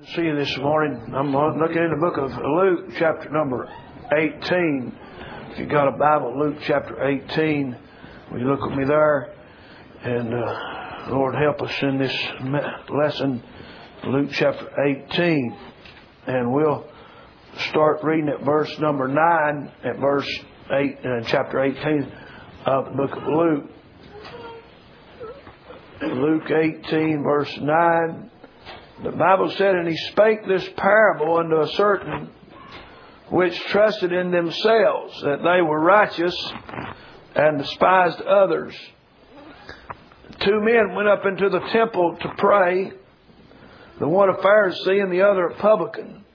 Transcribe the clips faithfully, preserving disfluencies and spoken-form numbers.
See you this morning. I'm looking in the book of Luke, chapter number eighteen. If you've got a Bible, Luke chapter eighteen, will you look with me there? And uh, Lord, help us in this lesson, Luke chapter eighteen. And we'll start reading at verse number nine, at verse eight, uh, chapter eighteen of the book of Luke. Luke eighteen, verse nine. The Bible said, "And he spake this parable unto a certain which trusted in themselves that they were righteous, and despised others. Two men went up into the temple to pray, the one a Pharisee and the other a publican.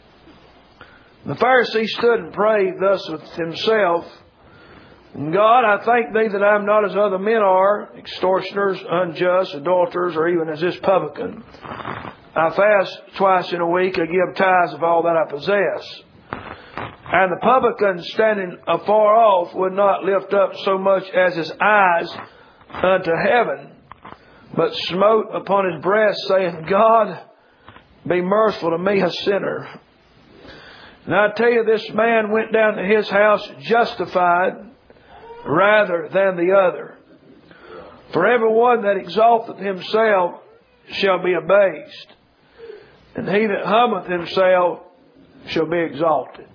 The Pharisee stood and prayed thus with himself, God, I thank thee that I am not as other men are, extortioners, unjust, adulterers, or even as this publican. I fast twice in a week, I give tithes of all that I possess. And the publican, standing afar off, would not lift up so much as his eyes unto heaven, but smote upon his breast, saying, God, be merciful to me, a sinner. And I tell you, this man went down to his house justified rather than the other. For every one that exalteth himself shall be abased, and he that humbleth himself shall be exalted."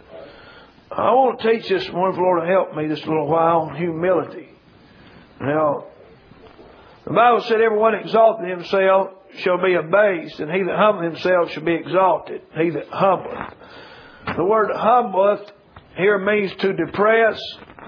I want to teach this morning, for the Lord to help me this little while, on humility. Now, the Bible said, every one that exalteth himself shall be abased, and he that humbleth himself shall be exalted. He that humbleth. The word humbleth here means to depress,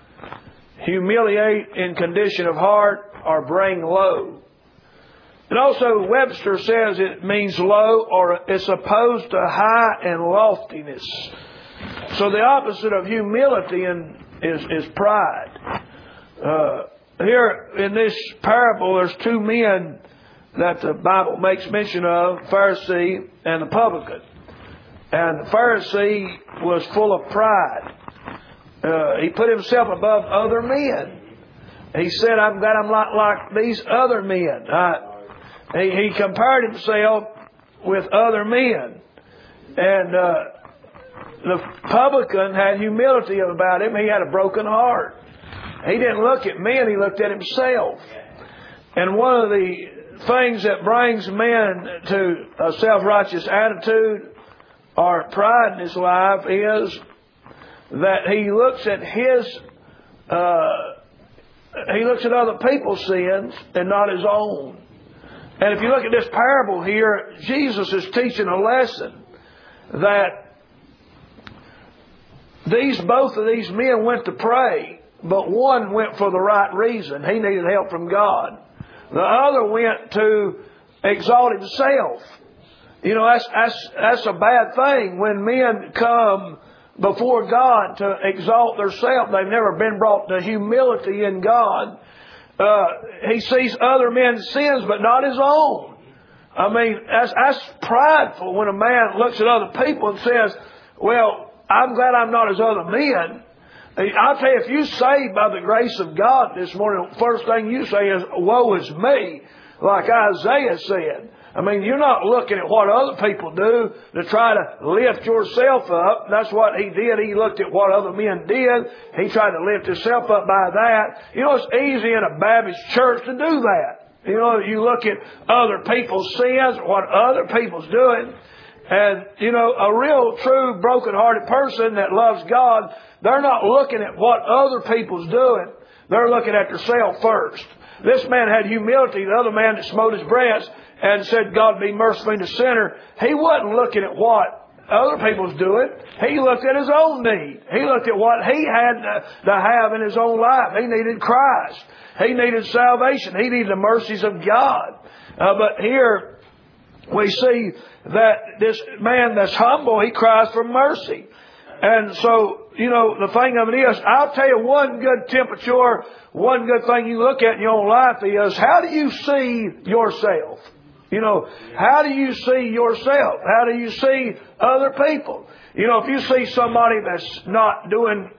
humiliate in condition of heart, or bring low. And also Webster says it means low, or it's opposed to high and loftiness. So the opposite of humility in, is, is pride. Uh, here in this parable, there's two men that the Bible makes mention of, Pharisee and the publican. And the Pharisee was full of pride. Uh, he put himself above other men. He said, I'm glad I'm not like these other men. I, he, he compared himself with other men. And uh, the publican had humility about him. He had a broken heart. He didn't look at men, he looked at himself. And one of the things that brings men to a self-righteous attitude or pride in his life is that he looks at his, uh, he looks at other people's sins and not his own. And if you look at this parable here, Jesus is teaching a lesson that these, both of these men went to pray, but one went for the right reason. He needed help from God. The other went to exalt himself. You know, that's, that's, that's a bad thing when men come before God to exalt themselves. They've never been brought to humility in God. Uh, he sees other men's sins, but not his own. I mean, that's, that's prideful when a man looks at other people and says, well, I'm glad I'm not as other men. I'll tell you, if you saved by the grace of God this morning, the first thing you say is, woe is me, like Isaiah said. I mean, you're not looking at what other people do to try to lift yourself up. That's what he did. He looked at what other men did. He tried to lift himself up by that. You know, it's easy in a Baptist church to do that. You know, you look at other people's sins, what other people's doing. And, you know, a real, true, broken-hearted person that loves God, they're not looking at what other people's doing. They're looking at themselves first. This man had humility. The other man that smote his breast and said, God, be merciful to sinner. He wasn't looking at what other people's doing. He looked at his own need. He looked at what he had to, to have in his own life. He needed Christ. He needed salvation. He needed the mercies of God. Uh, but here we see that this man that's humble, he cries for mercy. And so, you know, the thing of it is, I'll tell you one good temperature, one good thing you look at in your own life is, how do you see yourself? You know, how do you see yourself? How do you see other people? You know, if you see somebody that's not doing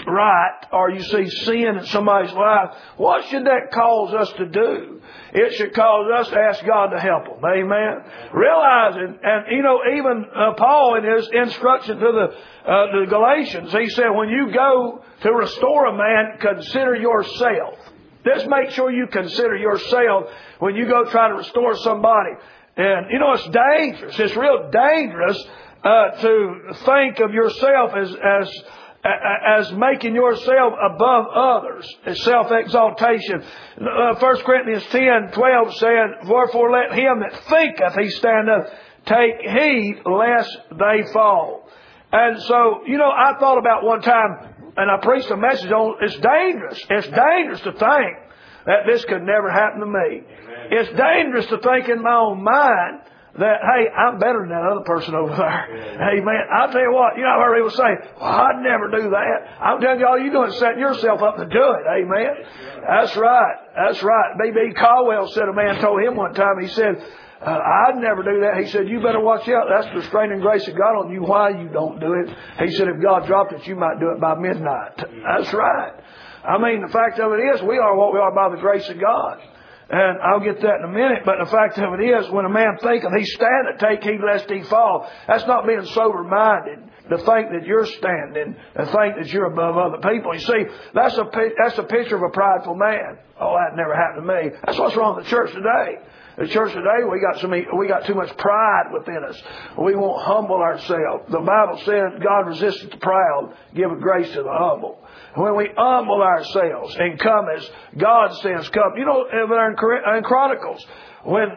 right or you see sin in somebody's life, what should that cause us to do? It should cause us to ask God to help them. Amen. Realizing, and you know, even uh, Paul in his instruction to the, uh, the Galatians, he said, when you go to restore a man, consider yourself. Just make sure you consider yourself when you go try to restore somebody. And, you know, it's dangerous. It's real dangerous uh, to think of yourself as, as, as making yourself above others. It's self-exaltation. Uh, First Corinthians ten twelve said, wherefore let him that thinketh he standeth take heed lest they fall. And so, you know, I thought about one time, and I preached a message on, it's dangerous. It's dangerous to think that this could never happen to me. Amen. It's dangerous to think in my own mind that, hey, I'm better than that other person over there. Yeah. Hey, man, I'll tell you what, you know, I've heard people say, well, I'd never do that. I'm telling you, all you're doing is setting yourself up to do it. Amen. That's right. That's right. B B Caldwell said a man told him one time, he said, Uh, I'd never do that. He said, you better watch out. That's the restraining grace of God on you. Why you don't do it? He said, if God dropped it, you might do it by midnight. That's right. I mean, the fact of it is, we are what we are by the grace of God. And I'll get that in a minute. But the fact of it is, when a man thinketh he standeth, take heed lest he fall. That's not being sober-minded to think that you're standing and think that you're above other people. You see, that's a, that's a picture of a prideful man. Oh, that never happened to me. That's what's wrong with the church today. The church today, we got so many, we got too much pride within us. We won't humble ourselves. The Bible said, God resisteth the proud, giveth grace to the humble. When we humble ourselves and come as God says come. You know, in Chronicles, when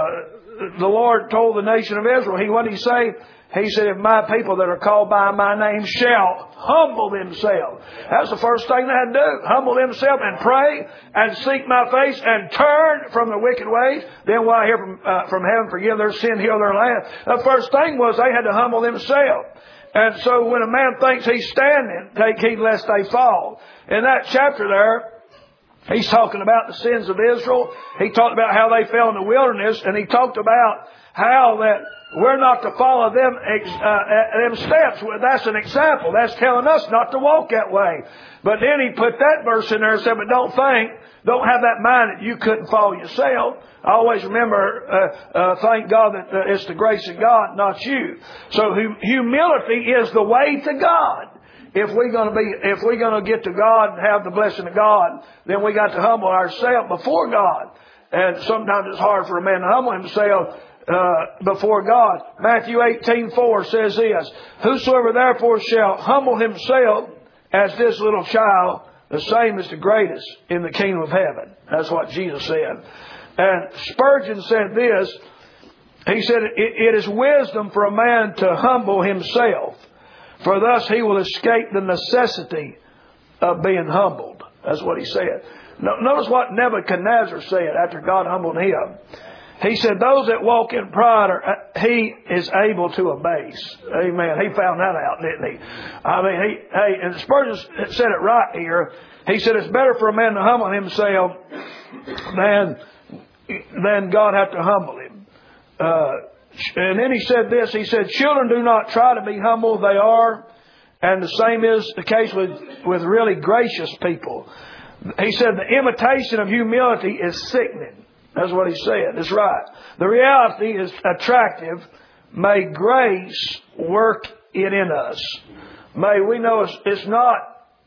uh, the Lord told the nation of Israel, He what did He say? He said, if my people that are called by my name shall humble themselves. That's the first thing they had to do. Humble themselves and pray and seek my face and turn from the wicked ways. Then will I hear from, uh, from heaven, forgive their sin, heal their land. The first thing was they had to humble themselves. And so when a man thinks he's standing, take heed lest they fall. In that chapter there, he's talking about the sins of Israel. He talked about how they fell in the wilderness. And he talked about how that we're not to follow them, uh, them steps. That's an example. That's telling us not to walk that way. But then he put that verse in there and said, but don't think, don't have that mind that you couldn't follow yourself. I always remember, uh, uh, thank God that uh, it's the grace of God, not you. So hum- humility is the way to God. If we're going to be, if we're going to get to God and have the blessing of God, then we got to humble ourselves before God. And sometimes it's hard for a man to humble himself Uh, before God. Matthew eighteen four says this, whosoever therefore shall humble himself as this little child, the same is the greatest in the kingdom of heaven. That's what Jesus said. And Spurgeon said this, he said, it, it is wisdom for a man to humble himself, for thus he will escape the necessity of being humbled. That's what he said. No, notice what Nebuchadnezzar said after God humbled him. He said, those that walk in pride, are, he is able to abase. Amen. He found that out, didn't he? I mean, he, hey, and Spurgeon said it right here. He said, it's better for a man to humble himself than, than God have to humble him. Uh, and then he said this, he said, children do not try to be humble, they are. And the same is the case with, with really gracious people. He said, the imitation of humility is sickening. That's what he said. It's right. The reality is attractive. May grace work it in us. May we know it's, it's not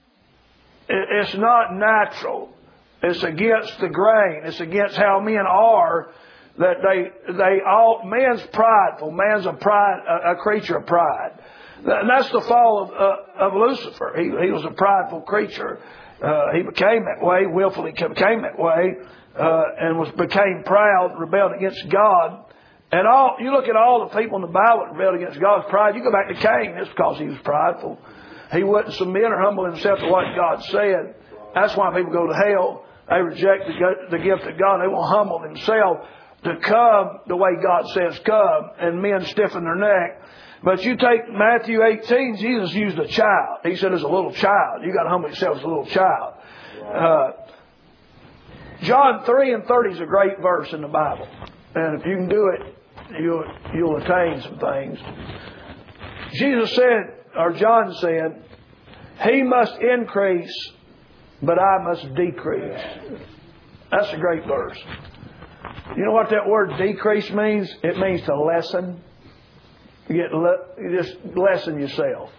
it's not natural. It's against the grain. It's against how men are. That they they all man's prideful. Man's a pride a, a creature of pride. And that's the fall of uh, of Lucifer. He he was a prideful creature. Uh, he became that way. Willfully became that way. Uh, and was became proud, rebelled against God. And all you look at all the people in the Bible that rebelled against God's pride. You go back to Cain, it's because he was prideful. He wouldn't submit or humble himself to what God said. That's why people go to hell. They reject the, the gift of God. They won't humble themselves to come the way God says come. And men stiffen their neck. But you take Matthew eighteen, Jesus used a child. He said as a little child. You got to humble yourself as a little child. Uh, John three and thirty is a great verse in the Bible. And if you can do it, you'll, you'll attain some things. Jesus said, or John said, He must increase, but I must decrease. That's a great verse. You know what that word decrease means? It means to lessen. You get le- you just lessen yourself.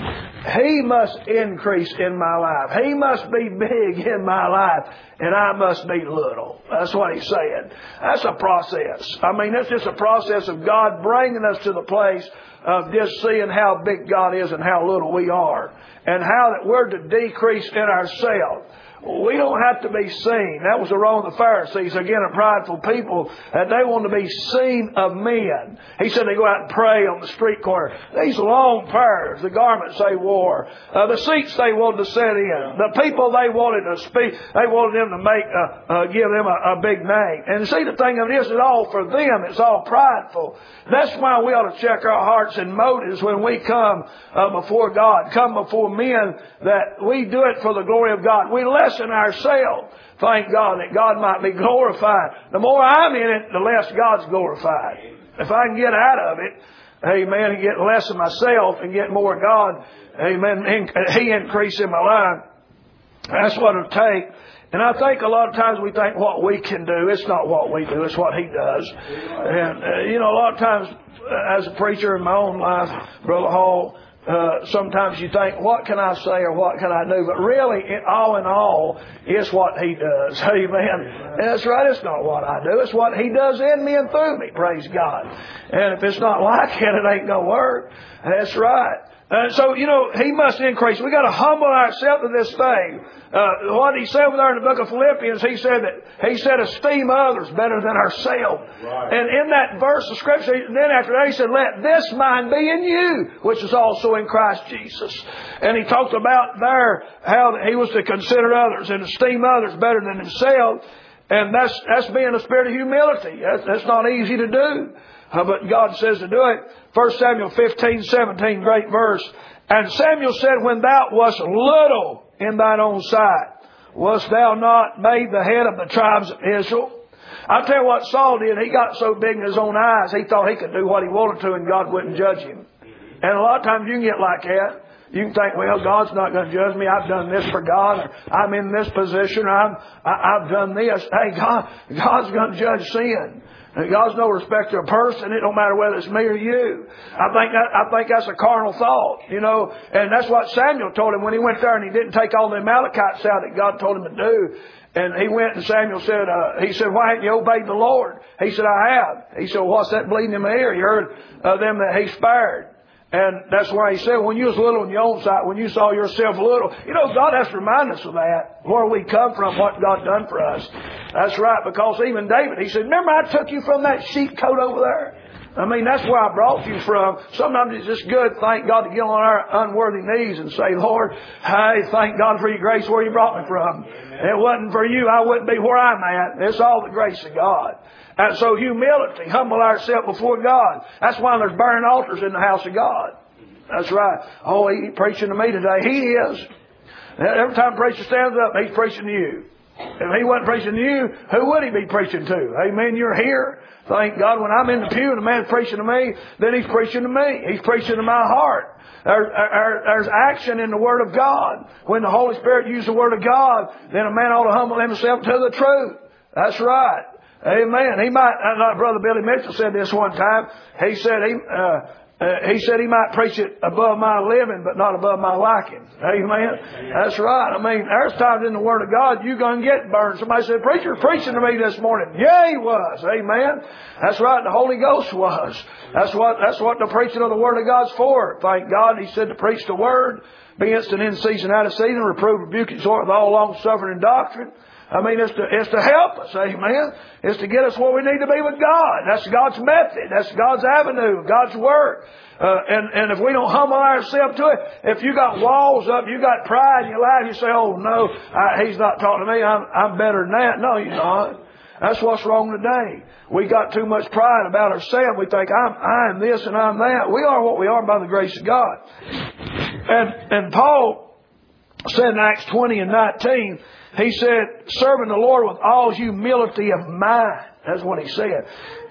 He must increase in my life. He must be big in my life, and I must be little. That's what he's saying. That's a process. I mean, it's just a process of God bringing us to the place of just seeing how big God is and how little we are, and how that we're to decrease in ourselves. We don't have to be seen. That was the wrong of the Pharisees. Again, a prideful people, that they want to be seen of men. He said they go out and pray on the street corner. These long prayers, the garments they wore, uh, the seats they wanted to sit in, the people they wanted to speak, they wanted them to make, uh, uh, give them a, a big name. And see, the thing of it is, it's all for them. It's all prideful. That's why we ought to check our hearts and motives when we come uh, before God, come before men, that we do it for the glory of God. We lessen ourselves. Thank God that God might be glorified. The more I'm in it, the less God's glorified. If I can get out of it, amen, and get less of myself and get more of God, amen, He increase in my life, that's what it'll take. And I think a lot of times we think what we can do. It's not what we do. It's what He does. And, uh, you know, a lot of times uh, as a preacher in my own life, Brother Hall, Uh, sometimes you think, what can I say or what can I do? But really, it, all in all, it's what He does. Amen. And that's right. It's not what I do. It's what He does in me and through me. Praise God. And if it's not like it, it ain't going to work. That's right. Uh, so, you know, He must increase. We've got to humble ourselves to this thing. Uh, what He said over there in the book of Philippians, He said that He said, esteem others better than ourselves. Right. And in that verse of Scripture, then after that He said, let this mind be in you, which is also in Christ Jesus. And He talked about there how He was to consider others and esteem others better than Himself. And that's that's being a spirit of humility. That's, that's not easy to do. Uh, but God says to do it. First Samuel fifteen seventeen, great verse. And Samuel said, when thou wast little in thine own sight, wast thou not made the head of the tribes of Israel? I'll tell you what Saul did. He got so big in his own eyes, he thought he could do what he wanted to and God wouldn't judge him. And a lot of times you can get like that. You can think, well, God's not going to judge me. I've done this for God. Or I'm in this position. Or I'm, I, I've done this. Hey, God, God's going to judge sin. God's no respecter of person. It don't matter whether it's me or you. I think that, I think that's a carnal thought, you know. And that's what Samuel told him when he went there and he didn't take all the Amalekites out that God told him to do. And he went and Samuel said, uh, he said, why haven't you obeyed the Lord? He said, I have. He said, well, what's that bleeding in my ear? You heard uh, them that He spared. And that's why He said, when you was little in your own sight, when you saw yourself little, you know, God has to remind us of that, where we come from, what God done for us. That's right, because even David, he said, remember I took you from that sheep coat over there? I mean, that's where I brought you from. Sometimes it's just good, thank God, to get on our unworthy knees and say, Lord, hey, thank God for your grace where you brought me from. If it wasn't for you, I wouldn't be where I'm at. It's all the grace of God. And so humility, humble ourselves before God. That's why there's burning altars in the house of God. That's right. Oh, he's preaching to me today. He is. Every time a preacher stands up, he's preaching to you. If he wasn't preaching to you, who would he be preaching to? Amen. You're here. Thank God. When I'm in the pew and a man's preaching to me, then he's preaching to me. He's preaching to my heart. There, there, there's action in the Word of God. When the Holy Spirit uses the Word of God, then a man ought to humble himself to the truth. That's right. Amen. He might, uh, Brother Billy Mitchell said this one time. He said he, uh, uh, he said he might preach it above my living, but not above my liking. Amen. That's right. I mean, there's times in the Word of God you're going to get burned. Somebody said, preacher, preaching to me this morning. Yeah, he was. Amen. That's right. The Holy Ghost was. That's what, that's what the preaching of the Word of God's for. Thank God. He said to preach the Word, be instant in season, out of season, reprove, rebuke, exhort with all long suffering and doctrine. I mean, it's to, it's to help us, amen. It's to get us where we need to be with God. That's God's method. That's God's avenue, God's work. Uh, and, and if we don't humble ourselves to it, if you got walls up, you got pride in your life, you say, oh, no, I, he's not talking to me. I'm, I'm better than that. No, you're not. That's what's wrong today. We got too much pride about ourselves. We think, I'm, I'm this and I'm that. We are what we are by the grace of God. And, and Paul said in Acts twenty and nineteen, he said, serving the Lord with all humility of mind. That's what he said.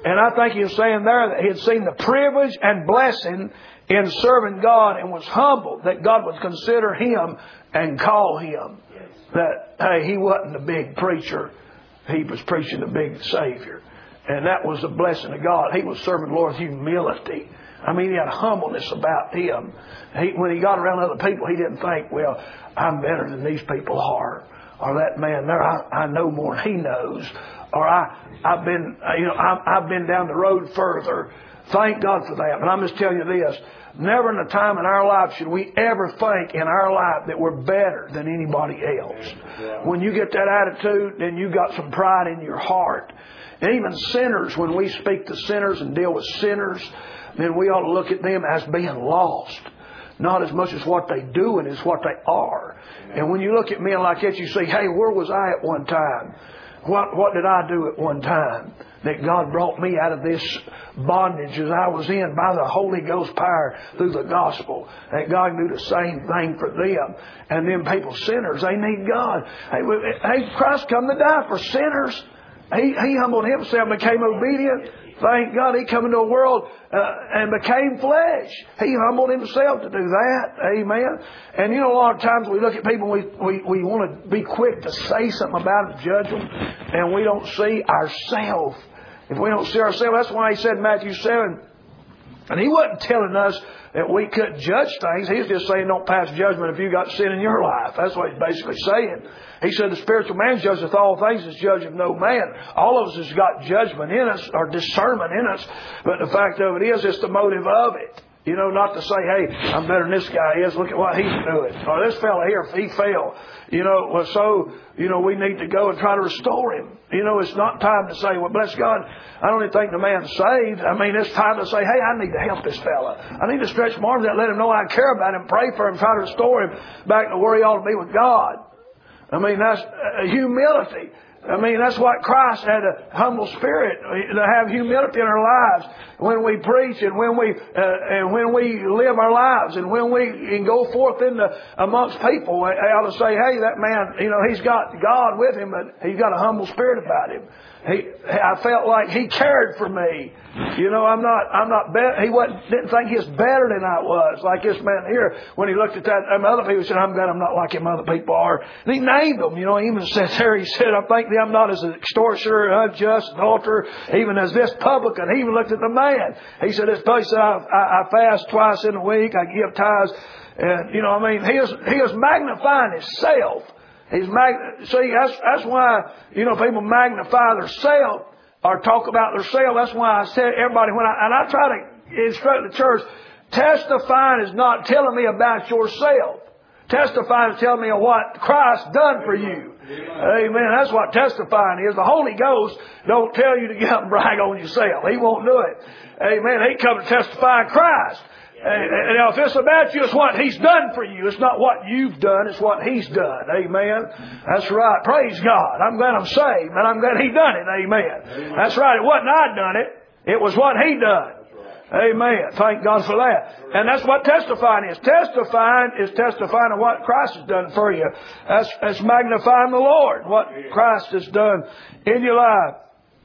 And I think he was saying there that he had seen the privilege and blessing in serving God and was humbled that God would consider him and call him. That, hey, he wasn't a big preacher. He was preaching the big Savior. And that was a blessing of God. He was serving the Lord with humility. I mean, he had humbleness about him. He, when he got around other people, he didn't think, well, I'm better than these people are. Or that man there, I, I know more than he knows. Or I, I've been, you know, I, I've been down the road further. Thank God for that. But I'm just telling you this. Never in a time in our life should we ever think in our life that we're better than anybody else. When you get that attitude, then you got some pride in your heart. And even sinners, when we speak to sinners and deal with sinners, then we ought to look at them as being lost. Not as much as what they do and as what they are. And when you look at men like that, you say, hey, where was I at one time? What, what did I do at one time? That God brought me out of this bondage as I was in by the Holy Ghost power through the gospel. That God can do the same thing for them. And them people, sinners, they need God. Hey, hey Christ come to die for sinners. He, he humbled himself and became obedient. Thank God he come into the world uh, and became flesh. He humbled himself to do that. Amen. And you know, a lot of times we look at people and we, we, we want to be quick to say something about them, judge them, and we don't see ourselves. If we don't see ourselves, that's why he said in Matthew seven, and he wasn't telling us that we couldn't judge things. He was just saying don't pass judgment if you got sin in your life. That's what he's basically saying. He said the spiritual man judgeth all things, is judge of no man. All of us has got judgment in us or discernment in us. But the fact of it is, it's the motive of it. You know, not to say, hey, I'm better than this guy is. Look at what he's doing. Or this fella here, he fell. You know, well, so, you know, we need to go and try to restore him. You know, it's not time to say, well, bless God, I don't even think the man's saved. I mean, it's time to say, hey, I need to help this fella. I need to stretch my arms out, let him know I care about him, pray for him, try to restore him back to where he ought to be with God. I mean, that's uh, humility. I mean, that's what Christ had, a humble spirit, to have humility in our lives when we preach and when we uh, and when we live our lives and when we can go forth in the, amongst people. I ought to say, hey, that man, you know, he's got God with him, but he's got a humble spirit about him. He, I felt like he cared for me. You know, I'm not, I'm not better. He wasn't, didn't think he was better than I was. Like this man here, when he looked at that, um, other people said, I'm glad I'm not like him other people are. And he named them. You know, he even said there, he said, I think I'm not as an extortioner, unjust, adulterer, even as this publican. He even looked at the man. He said, this place that I, I, I fast twice in a week, I give tithes. And, you know, I mean, he was, he was magnifying himself. He's mag- See, that's, that's why, you know, people magnify themselves or talk about themselves. That's why I said everybody, when I, and I try to instruct the church, testifying is not telling me about yourself. Testifying is telling me of what Christ done for you. Amen. That's what testifying is. The Holy Ghost don't tell you to get up and brag on yourself. He won't do it. Amen. He come to testify Christ. And now, if it's about you, it's what He's done for you. It's not what you've done. It's what He's done. Amen. That's right. Praise God. I'm glad I'm saved, and I'm glad He done it. Amen. That's right. It wasn't I done it. It was what He done. Amen. Thank God for that. And that's what testifying is. Testifying is testifying of what Christ has done for you. That's, that's magnifying the Lord, what Christ has done in your life.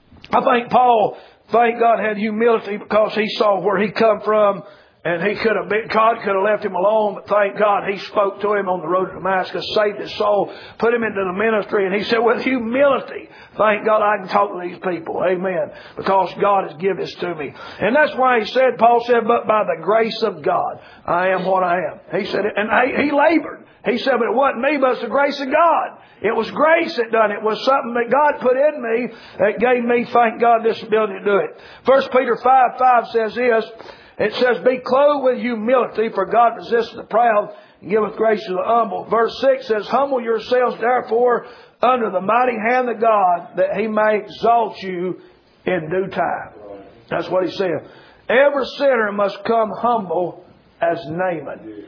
I think Paul, thank God, had humility because he saw where he come from. And he could have been, God could have left him alone, but thank God he spoke to him on the road to Damascus, saved his soul, put him into the ministry, and he said, with humility, thank God I can talk to these people. Amen. Because God has given this to me. And that's why he said, Paul said, but by the grace of God, I am what I am. He said, and he, he labored. He said, but it wasn't me, but it's the grace of God. It was grace that done it. It was something that God put in me that gave me, thank God, this ability to do it. First Peter five five says this, it says, be clothed with humility, for God resists the proud and giveth grace to the humble. Verse six says, humble yourselves therefore under the mighty hand of God, that He may exalt you in due time. That's what He said. Every sinner must come humble as Naaman.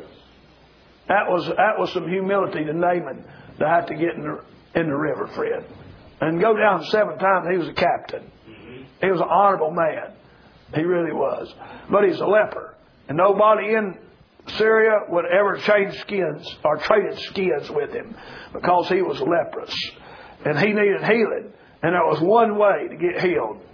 That was that was some humility to Naaman to have to get in the, in the river, Fred. And go down seven times. He was a captain. He was an honorable man. He really was. But he's a leper. And nobody in Syria would ever change skins or traded skins with him because he was leprous. And he needed healing. And there was one way to get healed.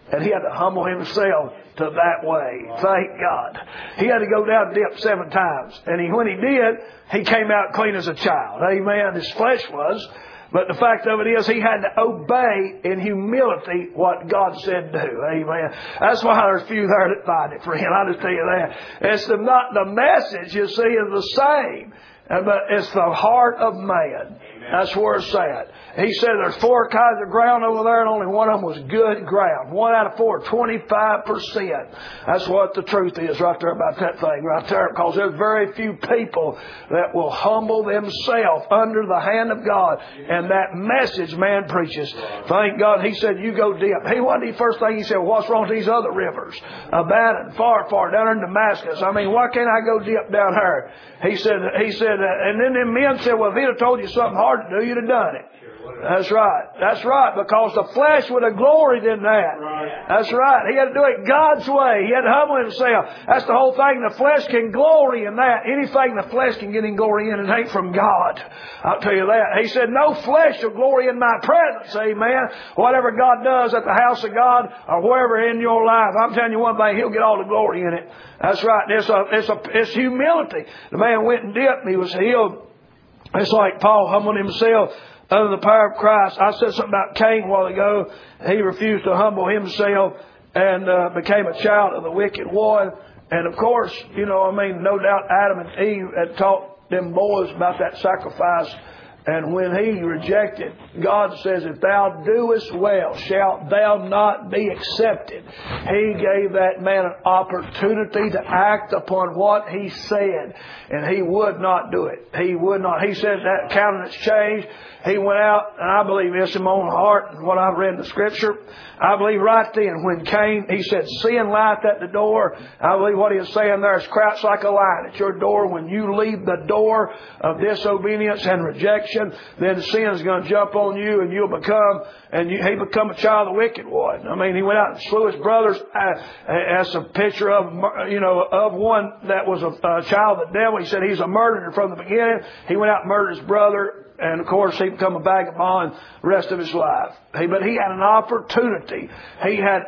And he had to humble himself to that way. Thank God. He had to go down and dip seven times. And he, when he did, he came out clean as a child. Amen. His flesh was. But the fact of it is, he had to obey in humility what God said do. Amen. That's why there's few there that find it, friend. I'll just tell you that. It's the, not the message, you see, is the same. But it's the heart of man. That's where it's at. He said there's four kinds of ground over there, and only one of them was good ground. One out of four, twenty-five percent. That's what the truth is right there about that thing right there. Because there's very few people that will humble themselves under the hand of God. And that message man preaches. Thank God. He said, you go dip. He wasn't the first thing he said, well, what's wrong with these other rivers? Abaddon, far, far, down in Damascus. I mean, why can't I go dip down here? He said, he said, uh, and then the men said, well, if he'd have told you something hard to do, you'd have done it. That's right. That's right. Because the flesh would have gloried in that. That's right. He had to do it God's way. He had to humble himself. That's the whole thing. The flesh can glory in that. Anything the flesh can get in glory in, it ain't from God. I'll tell you that. He said, no flesh will glory in my presence. Amen. Whatever God does at the house of God or wherever in your life, I'm telling you one thing, He'll get all the glory in it. That's right. It's a, it's a, it's humility. The man went and dipped and he was healed. It's like Paul humbled himself under the power of Christ. I said something about Cain a while ago. He refused to humble himself and uh, became a child of the wicked one. And of course, you know, I mean, no doubt Adam and Eve had taught them boys about that sacrifice. And when he rejected, God says, if thou doest well, shalt thou not be accepted. He gave that man an opportunity to act upon what he said. And he would not do it. He would not. He said that countenance changed. He went out, and I believe it's in my own heart and what I've read in the Scripture. I believe right then when Cain, he said, sin lieth at the door. I believe what he is saying there is crouched like a lion at your door. When you leave the door of disobedience and rejection, then sin is going to jump on you and you'll become, and you, he become a child of the wicked one. I mean, he went out and slew his brothers. Uh, as a picture of, you know, of one that was a, a child of the devil. He said he's a murderer from the beginning. He went out and murdered his brother. And, of course, he became a vagabond the rest of his life. He, but he had an opportunity. He had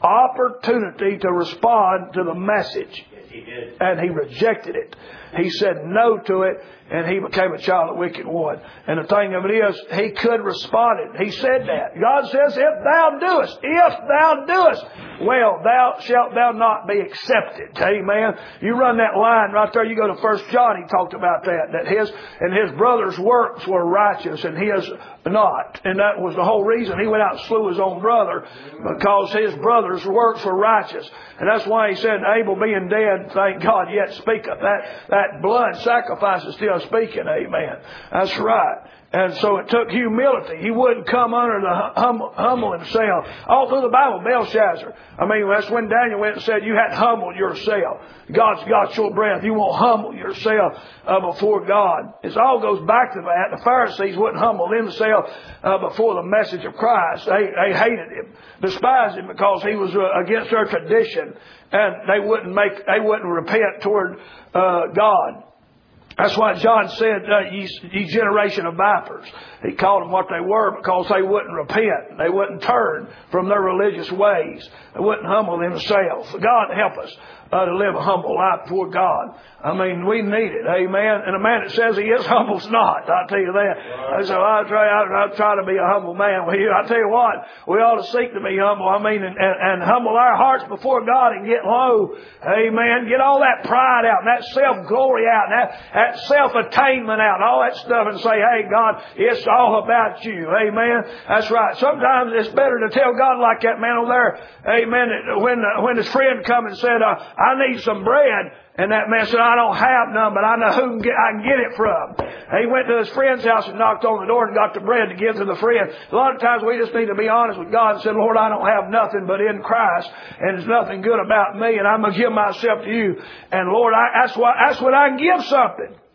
opportunity to respond to the message. Yes, he did. And he rejected it. He said no to it, and he became a child of the wicked one. And the thing of it is, he could respond it. He said that. God says, if thou doest, if thou doest, well, thou shalt thou not be accepted. Amen. You run that line right there. You go to First John, he talked about that. That his and his brother's works were righteous and his not. And that was the whole reason he went out and slew his own brother, because his brother's works were righteous. And that's why he said, Abel being dead, thank God, yet speaketh. That, that blood sacrifice is still speaking. Amen. That's right. And so it took humility. He wouldn't come under the hum, humble himself. All through the Bible, Belshazzar. I mean, that's when Daniel went and said, you had to humble yourself. God's got your breath. You won't humble yourself uh, before God. It all goes back to that. The Pharisees wouldn't humble themselves uh, before the message of Christ. They, they hated him, despised him because he was uh, against their tradition. And they wouldn't make, they wouldn't repent toward uh, God. That's why John said, uh, ye, ye generation of vipers. He called them what they were because they wouldn't repent. They wouldn't turn from their religious ways. They wouldn't humble themselves. God help us uh, to live a humble life before God. I mean, we need it. Amen. And a man that says he is humble's not. I'll tell you that. Right. So I try, I, I try to be a humble man. Well, I tell you what, we ought to seek to be humble. I mean, and, and, and humble our hearts before God and get low. Amen. Get all that pride out and that self-glory out and that, that self-attainment out and all that stuff and say, hey, God, it's all about you. Amen. That's right. Sometimes it's better to tell God like that man over there. Amen. When, when his friend come and said, uh, I need some bread. And that man said, I don't have none, but I know who can get, I can get it from. And he went to his friend's house and knocked on the door and got the bread to give to the friend. A lot of times we just need to be honest with God and say, Lord, I don't have nothing but in Christ, and there's nothing good about me, and I'm going to give myself to you. And Lord, I, that's, what, that's what I can give something.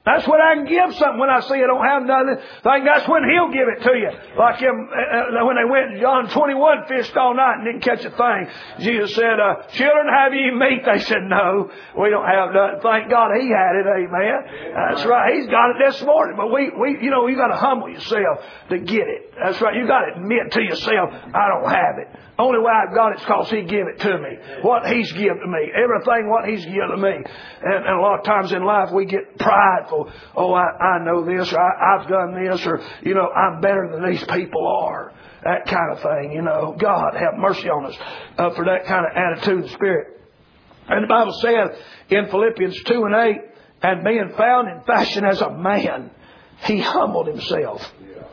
That's when I can give something. When I see I don't have nothing, think that's when He'll give it to you. Like him, uh, when they went to John twenty-one, fished all night and didn't catch a thing. Jesus said, uh, children, have you meat? They said, no, we don't have nothing. Thank God He had it, amen. That's right. He's got it this morning. But we, we, you know, you got to humble yourself to get it. That's right. You got to admit to yourself, I don't have it. Only way I've got it's because He give it to me. What He's given to me. Everything what He's given to me. And, and a lot of times in life we get prideful. Oh, I, I know this, or I, I've done this, or, you know, I'm better than these people are. That kind of thing, you know. God have mercy on us uh, for that kind of attitude and spirit. And the Bible says in Philippians two and eight, and being found in fashion as a man, He humbled Himself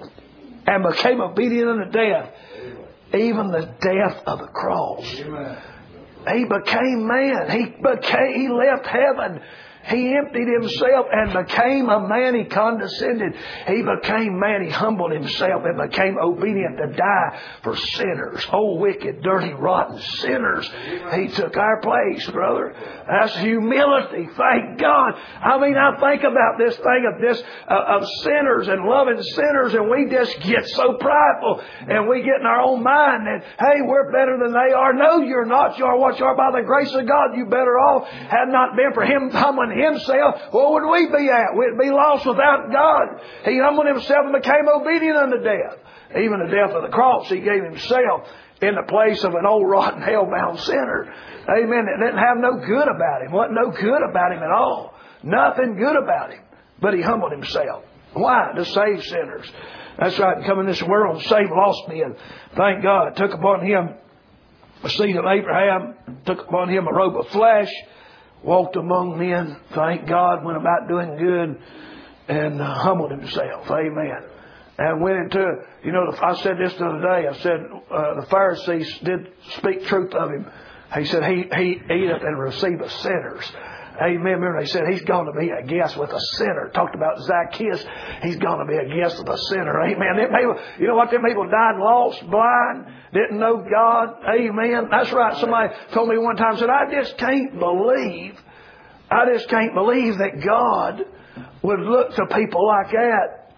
and became obedient unto death, even the death of the cross. Amen. He became man. He became. He left heaven. He emptied Himself and became a man. He condescended. He became man. He humbled Himself and became obedient to die for sinners. Oh, wicked, dirty, rotten sinners. He took our place, brother. That's humility. Thank God. I mean, I think about this thing of this uh, of sinners and loving sinners, and we just get so prideful, and we get in our own mind that, hey, we're better than they are. No, you're not. You are what you are by the grace of God. You better off. Had not been for Him humbling Himself, what would we be at? We'd be lost without God. He humbled Himself and became obedient unto death. Even the death of the cross, He gave Himself in the place of an old rotten hell-bound sinner. Amen. It didn't have no good about Him. Wasn't no good about Him at all. Nothing good about Him. But He humbled Himself. Why? To save sinners. That's right. Come in this world and save lost men. Thank God. Took upon Him a seed of Abraham. Took upon Him a robe of flesh. Walked among men, thank God, went about doing good, and uh, humbled Himself. Amen. And went into, you know, I said this the other day. I said uh, the Pharisees did speak truth of Him. He said, He he eateth and receiveth sinners. Amen. Remember, they said He's going to be a guest with a sinner. Talked about Zacchaeus. He's going to be a guest with a sinner. Amen. Them people, you know what? Them people died lost, blind, didn't know God. Amen. That's right. Somebody told me one time, said, I just can't believe, I just can't believe that God would look to people like that.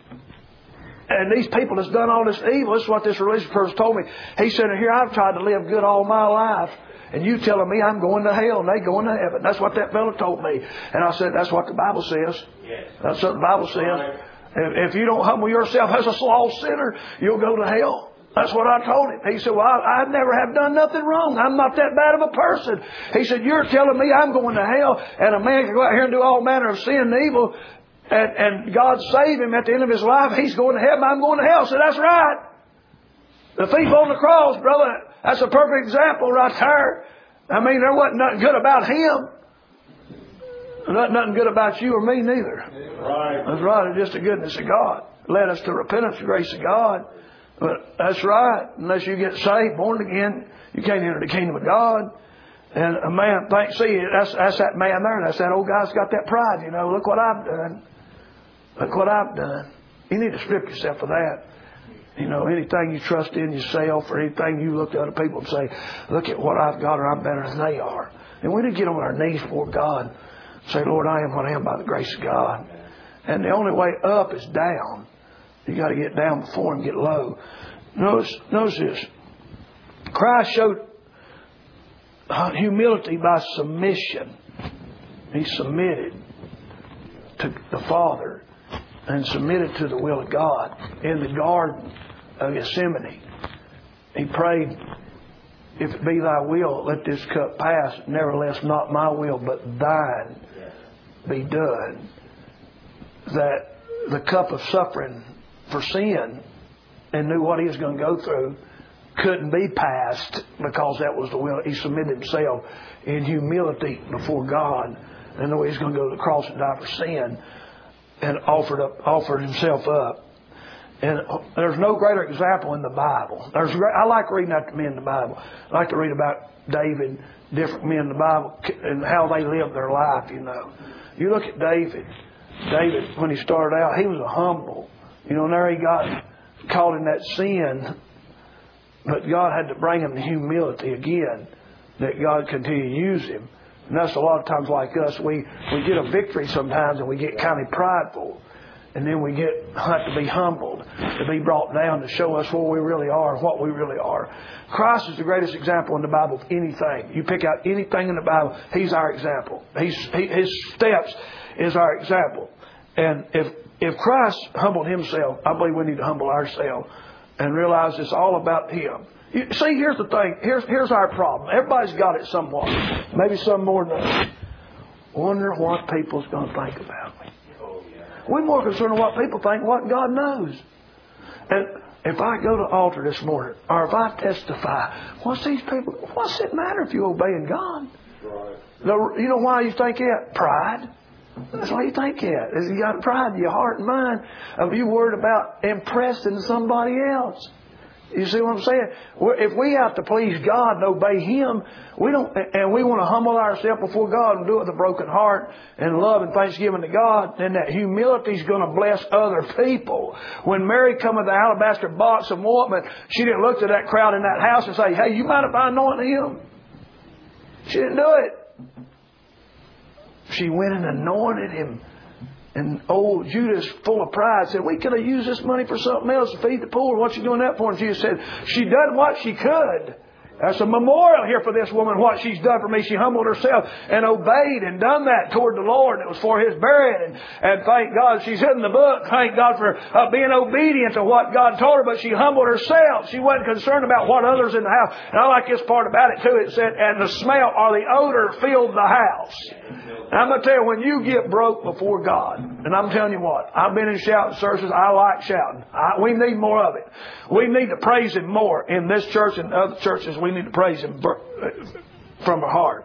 And these people that's done all this evil, this is what this religious person told me. He said, here, I've tried to live good all my life. And you telling me I'm going to hell and they going to heaven. That's what that fellow told me. And I said, that's what the Bible says. Yes. That's what the Bible says. If, if you don't humble yourself as a lost sinner, you'll go to hell. That's what I told him. He said, well, I, I never have done nothing wrong. I'm not that bad of a person. He said, you're telling me I'm going to hell, and a man can go out here and do all manner of sin and evil, and, and God save him at the end of his life. He's going to heaven. I'm going to hell. So that's right. The thief on the cross, brother, that's a perfect example right there. I mean, there wasn't nothing good about him. Not nothing good about you or me neither. Right. That's right. It's just the goodness of God. Led us to repentance, the grace of God. But that's right. Unless you get saved, born again, you can't enter the kingdom of God. And a man, think, see, that's, that's that man there. That's that old guy's got that pride, you know. Look what I've done. Look what I've done. You need to strip yourself of that. You know, anything you trust in yourself or anything you look to other people and say, look at what I've got or I'm better than they are. And we need to get on our knees before God and say, Lord, I am what I am by the grace of God. And the only way up is down. You got to get down before and get low. Notice, notice this. Christ showed humility by submission. He submitted to the Father and submitted to the will of God. In the Garden of Gethsemane, He prayed, if it be Thy will, let this cup pass. Nevertheless, not my will, but Thine be done. That the cup of suffering for sin, and knew what He was going to go through, couldn't be passed because that was the will. He submitted Himself in humility before God, and knew He was going to go to the cross and die for sin, and offered up, offered Himself up. And there's no greater example in the Bible. There's I like reading about the men in the Bible. I like to read about David, different men in the Bible, and how they lived their life. You know, you look at David. David, when he started out, he was a humble. You know, and there he got caught in that sin. But God had to bring him to humility again, that God continued to use him And that's a lot of times like us. We, we get a victory sometimes and we get kind of prideful. And then we get have to be humbled, to be brought down to show us where we really are, what we really are. Christ is the greatest example in the Bible of anything. You pick out anything in the Bible, He's our example. He's, he, His steps is our example. And if if Christ humbled Himself, I believe we need to humble ourselves and realize it's all about Him. You, see, here's the thing. Here's here's our problem. Everybody's got it somewhat. Maybe some more than others. Wonder what people's going to think about me. We're more concerned with what people think, what God knows. And if I go to the altar this morning, or if I testify, what's these people? What's it matter if you're obeying God? Right. The, you know why you think that? Pride. That's why you think that. Is you got pride in your heart and mind of you worried about impressing somebody else. You see what I'm saying? If we have to please God and obey Him, we don't, and we want to humble ourselves before God and do it with a broken heart and love and thanksgiving to God, then that humility is going to bless other people. When Mary come with the alabaster box of ointment, she didn't look to that crowd in that house and say, "Hey, you mind if I anoint him?" She didn't do it. She went and anointed him. And old Judas, full of pride, said, "We could have used this money for something else to feed the poor. What you doing that for?" And Jesus said, "She done what she could." That's a memorial here for this woman, what she's done for me. She humbled herself and obeyed and done that toward the Lord. It was for His burial. And, and thank God she's in the book. Thank God for uh, being obedient to what God told her. But she humbled herself. She wasn't concerned about what others in the house. And I like this part about it too. It said, and the smell or the odor filled the house. And I'm going to tell you, when you get broke before God, and I'm telling you what, I've been in shouting services. I like shouting. I, we need more of it. We need to praise Him more in this church and other churches. We need to praise Him from our heart.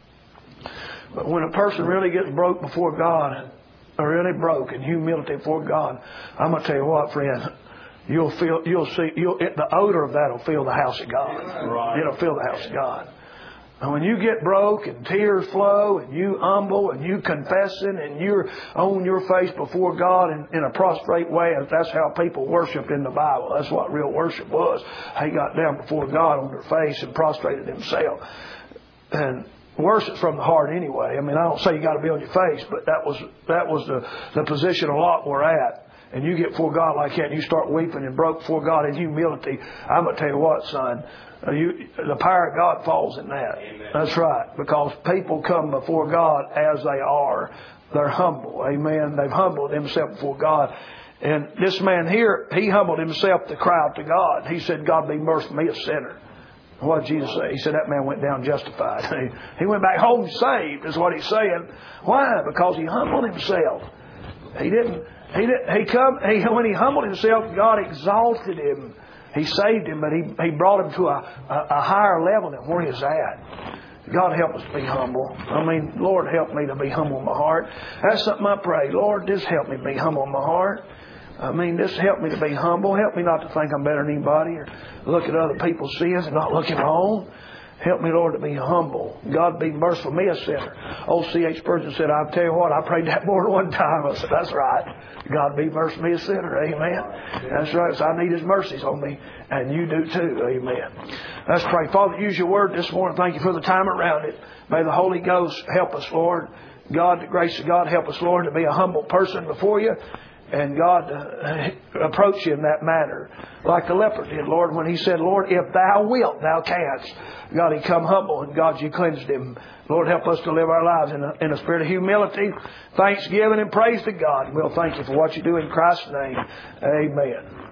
But when a person really gets broke before God, or really broke in humility before God, I'm going to tell you what, friend, you'll feel, you'll see, you'll, it, the odor of that will fill the house of God. Right. It'll fill the house of God. And when you get broke and tears flow and you humble and you confessing and you're on your face before God in, in a prostrate way, that's how people worshiped in the Bible. That's what real worship was. They got down before God on their face and prostrated themselves. And worship's from the heart anyway. I mean, I don't say you got to be on your face, but that was that was the, the position a lot we're at. And you get before God like that and you start weeping and broke before God in humility, I'm going to tell you what, son, you, the power of God falls in that. Amen. That's right. Because people come before God as they are. They're humble. Amen. They've humbled themselves before God. And this man here, he humbled himself to cry out to God. He said, "God be merciful to me, a sinner." What did Jesus say? He said that man went down justified. He went back home saved, is what he's saying. Why? Because he humbled himself. He didn't... He did, he come he, when he humbled himself, God exalted him. He saved him, but he, he brought him to a, a, a higher level than where he's at. God help us be humble. I mean, Lord, help me to be humble in my heart. That's something I pray. Lord, just help me be humble in my heart. I mean, just help me to be humble. Help me not to think I'm better than anybody or look at other people's sins and not look at my own. Help me, Lord, to be humble. God be merciful, me a sinner. Old C H Spurgeon said, "I'll tell you what, I prayed that more than one time." I said, "That's right. God be merciful, me a sinner." Amen. That's right. So I need His mercies on me. And you do too. Amen. Let's pray. Father, use your word this morning. Thank you for the time around it. May the Holy Ghost help us, Lord. God, the grace of God, help us, Lord, to be a humble person before you. And God, uh, approach you in that manner. Like the leper did, Lord, when he said, "Lord, if thou wilt, thou canst." God, he come humble, and God, you cleansed him. Lord, help us to live our lives in a, in a spirit of humility, thanksgiving, and praise to God. We'll thank you for what you do in Christ's name. Amen.